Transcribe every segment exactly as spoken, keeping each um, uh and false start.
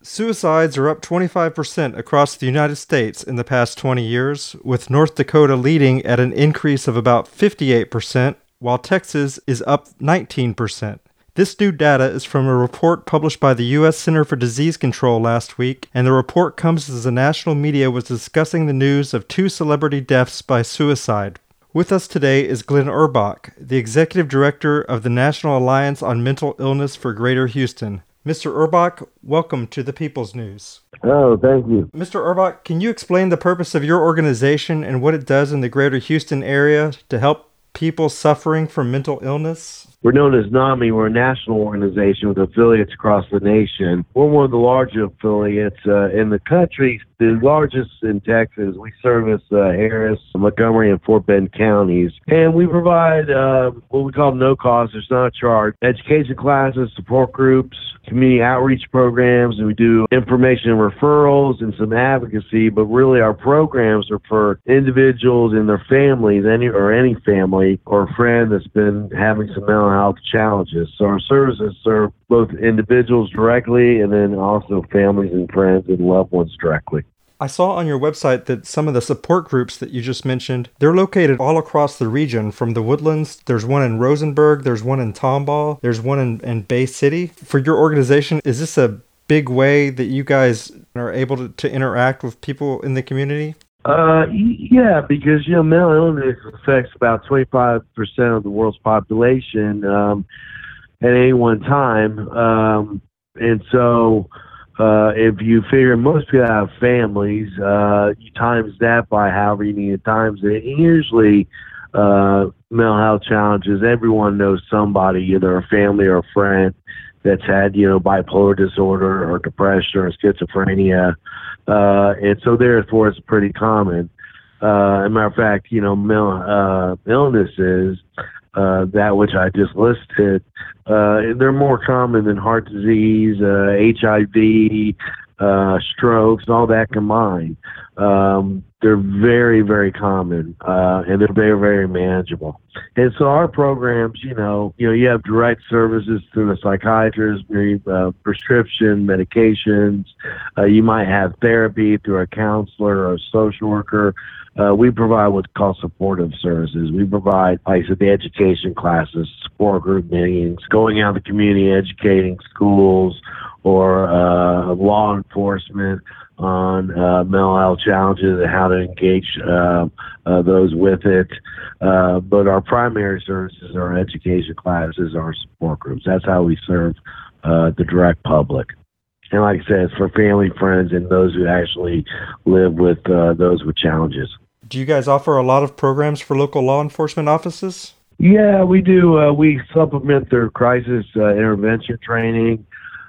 Suicides are up twenty-five percent across the United States in the past twenty years, with North Dakota leading at an increase of about fifty-eight percent, while Texas is up nineteen percent. This new data is from a report published by the U S Center for Disease Control last week, and the report comes as the national media was discussing the news of two celebrity deaths by suicide. With us today is Glenn Urbach, the Executive Director of the National Alliance on Mental Illness for Greater Houston. Mister Urbach, welcome to the People's News. Oh, thank you. Mister Urbach, can you explain the purpose of your organization and what it does in the Greater Houston area to help people suffering from mental illness? We're known as NAMI. We're a national organization with affiliates across the nation. We're one of the larger affiliates uh, in the country, the largest in Texas. We service uh, Harris, Montgomery, and Fort Bend counties. And we provide uh, what we call no cost, there's not a charge, education classes, support groups, community outreach programs, and we do information and referrals and some advocacy, but really our programs are for individuals and their families, any or any family or friend that's been having some mental health challenges. So our services serve both individuals directly and then also families and friends and loved ones directly. I saw on your website that some of the support groups that you just mentioned, they're located all across the region from the Woodlands. There's one in Rosenberg, there's one in Tomball, there's one in, in Bay City. For your organization, is this a big way that you guys are able to, to interact with people in the community? Uh, yeah, because, you know, mental illness affects about twenty-five percent of the world's population um, at any one time. Um, and so uh, if you figure most people have families, uh, you times that by however you need to times it. And usually uh, mental health challenges, everyone knows somebody, either a family or a friend, that's had, you know, bipolar disorder or depression or schizophrenia. Uh, and so therefore it's pretty common. Uh, as a matter of fact, you know, mental uh, illnesses, uh, that which I just listed, uh, they're more common than heart disease, uh, H I V, uh, strokes, all that combined. Um, they're very, very common, uh, and they're very, very manageable. And so our programs, you know, you know, you have direct services through a psychiatrist, uh, prescription medications. Uh, you might have therapy through a counselor or a social worker. Uh, we provide what's called supportive services. We provide, like I said, the education classes, support group meetings, going out in the community, educating schools or uh, law enforcement on uh, mental health challenges and how to engage uh, uh, those with it. Uh, but our primary services are education classes, our support groups. That's how we serve uh, the direct public. And like I said, it's for family, friends, and those who actually live with uh, those with challenges. Do you guys offer a lot of programs for local law enforcement offices? Yeah, we do. Uh, we supplement their crisis uh, intervention training.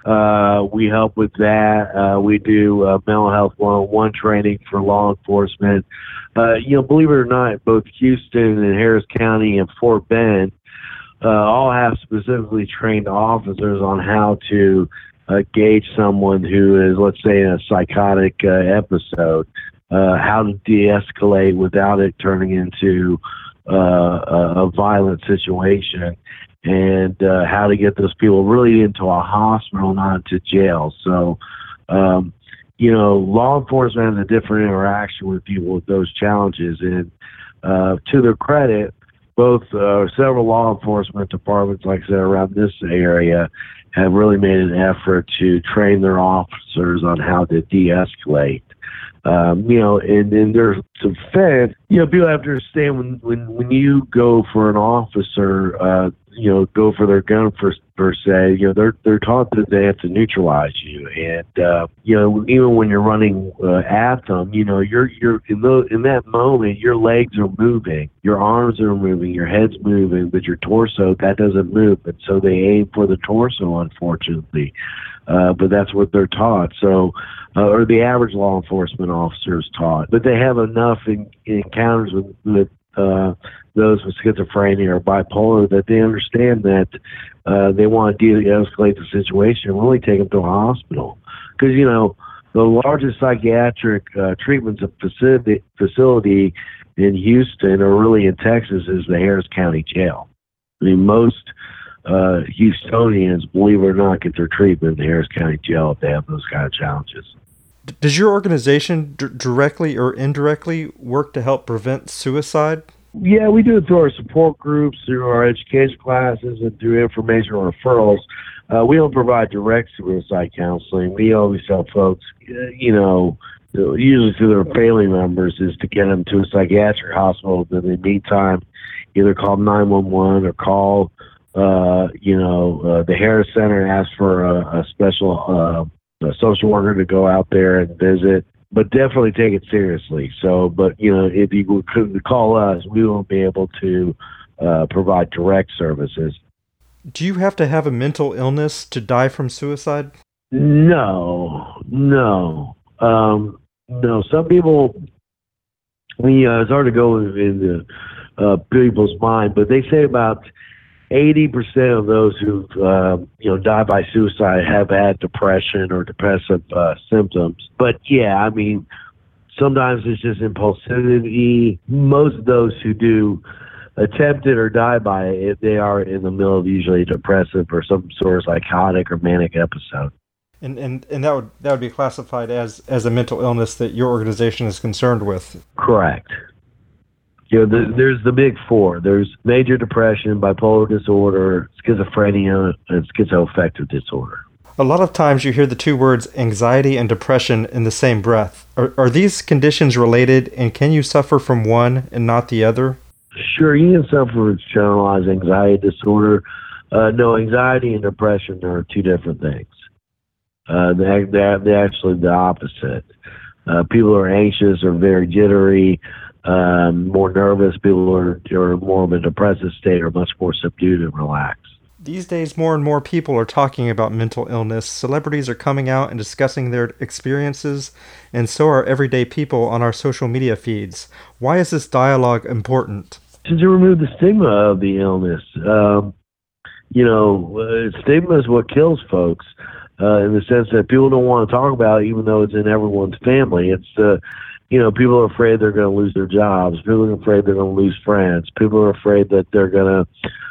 Uh, we help with that. Uh, we do uh, mental health one oh one training for law enforcement. Uh, you know, believe it or not, both Houston and Harris County and Fort Bend uh, all have specifically trained officers on how to uh, gauge someone who is, let's say, in a psychotic uh, episode, uh, how to de-escalate without it turning into uh, a, a violent situation, and uh, how to get those people really into a hospital, not into jail. So, um, you know, law enforcement has a different interaction with people with those challenges. And uh, to their credit, both uh, several law enforcement departments, like I said, around this area, have really made an effort to train their officers on how to de-escalate. Um, you know, and in their defense, you know, people have to understand when, when, when you go for an officer, uh, you know, go for their gun per, per se, you know, they're, they're taught that they have to neutralize you. And, uh, you know, even when you're running uh, at them, you know, you're, you're in, the, in that moment, your legs are moving, your arms are moving, your head's moving, but your torso, that doesn't move. And so they aim for the torso, unfortunately. Uh, but that's what they're taught. So, uh, or the average law enforcement officer is taught. But they have enough in, encounters with, with uh, those with schizophrenia or bipolar that they understand that uh, they want to de-escalate the situation and really take them to a hospital. Because, you know, the largest psychiatric uh, treatment facility, facility in Houston or really in Texas is the Harris County Jail. I mean, most uh, Houstonians, believe it or not, get their treatment in the Harris County Jail if they have those kind of challenges. Does your organization d- directly or indirectly work to help prevent suicide? Yeah, we do it through our support groups, through our education classes, and through information referrals. Uh, we don't provide direct suicide counseling. We always tell folks, uh, you know, usually through their family members, is to get them to a psychiatric hospital. But in the meantime, either call nine one one or call, uh, you know, uh, the Harris Center and ask for a, a special uh, a social worker to go out there and visit. But definitely take it seriously. So, but, you know, if you could call us, we won't be able to uh, provide direct services. Do you have to have a mental illness to die from suicide? No, no, um, no. Some people, I mean, uh, it's hard to go into uh, people's mind, but they say about eighty percent of those who, uh, you know, die by suicide have had depression or depressive uh, symptoms. But yeah, I mean, sometimes it's just impulsivity. Most of those who do attempt it or die by it, if they are in the middle of usually depressive or some sort of psychotic or manic episode. And and, and that would that would be classified as, as a mental illness that your organization is concerned with. Correct. You know, the, there's the big four. There's major depression, bipolar disorder, schizophrenia, and schizoaffective disorder. A lot of times you hear the two words anxiety and depression in the same breath. Are, are these conditions related, and can you suffer from one and not the other? Sure, you can suffer with generalized anxiety disorder. Uh, no, anxiety and depression are two different things. Uh, they're, they're, they're actually the opposite. Uh, people who are anxious or very jittery, um, more nervous. People who are, are more of a depressive state are much more subdued and relaxed. These days, more and more people are talking about mental illness. Celebrities are coming out and discussing their experiences, and so are everyday people on our social media feeds. Why is this dialogue important? To remove the stigma of the illness. Um, you know, uh, stigma is what kills folks, uh, in the sense that people don't want to talk about it, even though it's in everyone's family. It's, uh, you know, people are afraid they're going to lose their jobs. People are afraid they're going to lose friends. People are afraid that they're going to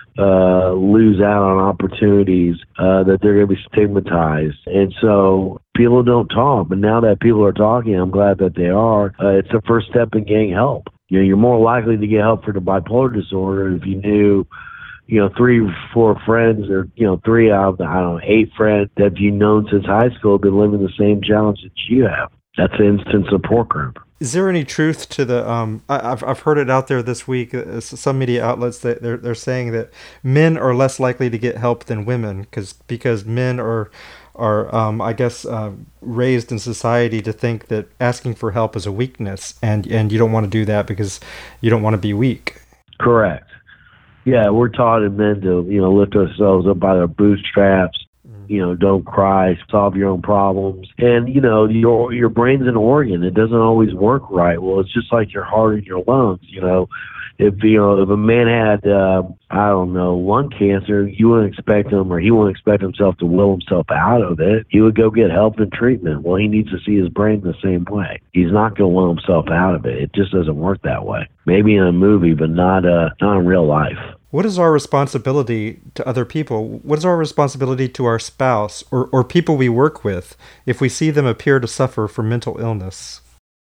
uh, lose out on opportunities, uh, that they're going to be stigmatized. And so people don't talk. But now that people are talking, I'm glad that they are. Uh, it's the first step in getting help. You know, you're more likely to get help for the bipolar disorder if you knew, you know, three, four friends, or, you know, three out of the, I don't know, eight friends that you've known since high school have been living the same challenge that you have. That's an instant support group. Is there any truth to the, um, I, I've I've heard it out there this week, uh, some media outlets, that they're, they're saying that men are less likely to get help than women, cause, because men are, are um, I guess, uh, raised in society to think that asking for help is a weakness, and, and you don't want to do that because you don't want to be weak. Correct. Yeah, we're taught in men to, you know, lift ourselves up by their bootstraps. You know, don't cry, solve your own problems. And, you know, your your brain's an organ. It doesn't always work right. Well, it's just like your heart and your lungs, you know. If, you know, if a man had, uh, I don't know, lung cancer, you wouldn't expect him, or he wouldn't expect himself to will himself out of it. He would go get help and treatment. Well, he needs to see his brain the same way. He's not going to will himself out of it. It just doesn't work that way. Maybe in a movie, but not, uh, not in real life. What is our responsibility to other people? What is our responsibility to our spouse or, or people we work with if we see them appear to suffer from mental illness?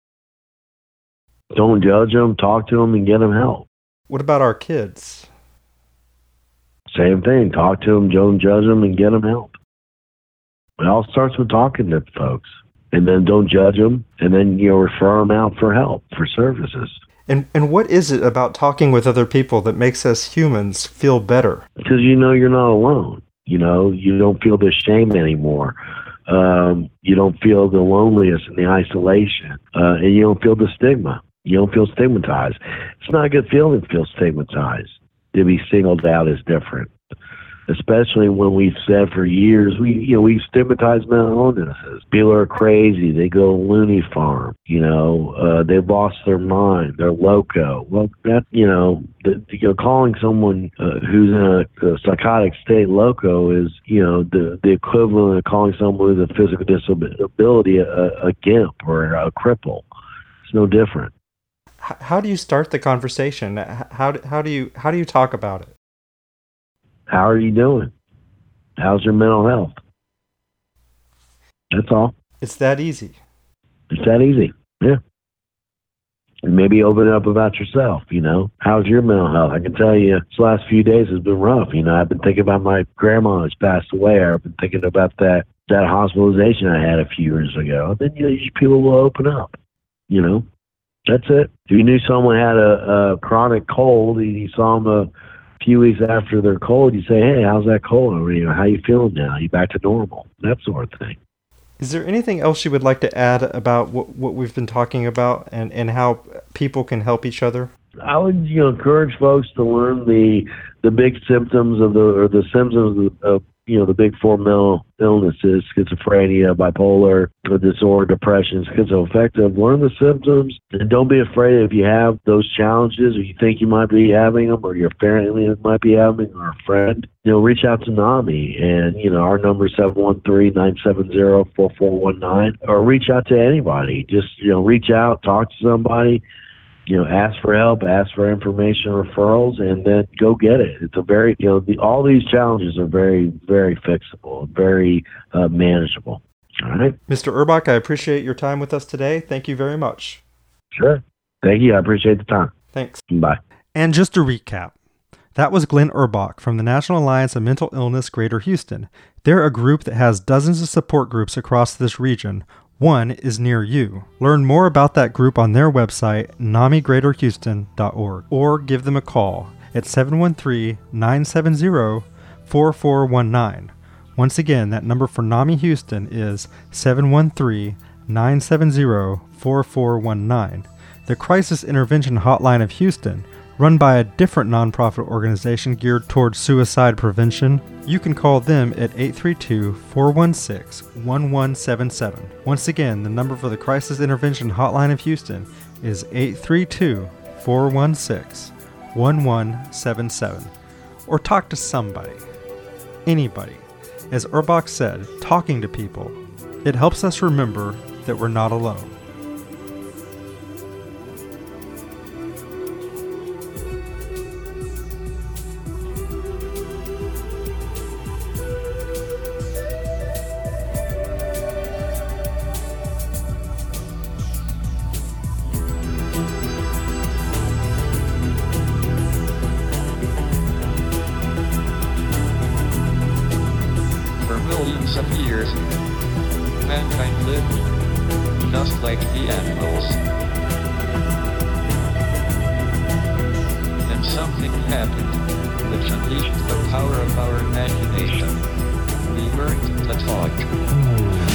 Don't judge them, talk to them, and get them help. What about our kids? Same thing. Talk to them, don't judge them, and get them help. It all starts with talking to folks. And then don't judge them, and then, you know, refer them out for help, for services. And and what is it about talking with other people that makes us humans feel better? Because you know you're not alone. You know, you don't feel the shame anymore. Um, you don't feel the loneliness and the isolation. Uh, and you don't feel the stigma. You don't feel stigmatized. It's not a good feeling to feel stigmatized. To be singled out is different. Especially when we've said for years, we you know we've stigmatized mental illnesses. People are crazy. They go loony farm. You know, uh, they've lost their mind. They're loco. Well, that you know, the, you know, calling someone uh, who's in a, a psychotic state loco is you know the the equivalent of calling someone with a physical disability a, a gimp or a cripple. It's no different. How do you start the conversation? How how do you how do you talk about it? How are you doing? How's your mental health? That's all. It's that easy. It's that easy. Yeah. And maybe open up about yourself, you know. How's your mental health? I can tell you this last few days has been rough. You know, I've been thinking about my grandma who's passed away. I've been thinking about that that hospitalization I had a few years ago. Then, you know, people will open up, you know. That's it. If you knew someone had a, a chronic cold and you saw them a few weeks after their cold, you say, hey, how's that cold? Or, you know, how you feeling now? Are you back to normal? That sort of thing. Is there anything else you would like to add about what, what we've been talking about and, and how people can help each other? I would, you know, encourage folks to learn the the big symptoms of the or the symptoms of, of you know the big four mental illnesses: schizophrenia, bipolar disorder, depression, schizoaffective. Learn the symptoms and don't be afraid if you have those challenges or you think you might be having them or your family might be having or a friend. You know, reach out to NAMI, and you know our number is seven one three, nine seven zero, four four one nine, or reach out to anybody. Just you know, reach out, talk to somebody. You know, ask for help, ask for information, referrals, and then go get it. It's a very, you know, the, all these challenges are very, very fixable, very uh, manageable. All right. Mister Urbach, I appreciate your time with us today. Thank you very much. Sure. Thank you. I appreciate the time. Thanks. Bye. And just to recap, that was Glenn Urbach from the National Alliance of Mental Illness Greater Houston. They're a group that has dozens of support groups across this region. One is near you. Learn more about that group on their website, nami greater houston dot org, or give them a call at seven one three, nine seven zero, four four one nine. Once again, that number for NAMI Houston is seven one three, nine seven zero, four four one nine. The Crisis Intervention Hotline of Houston, run by a different nonprofit organization geared towards suicide prevention, you can call them at eight three two, four one six, one one seven seven. Once again, the number for the Crisis Intervention Hotline of Houston is eight three two, four one six, one one seven seven. Or talk to somebody. Anybody. As Urbach said, talking to people. It helps us remember that we're not alone. Millions of years, mankind lived just like the animals. Then something happened, which unleashed the power of our imagination. We learned to talk.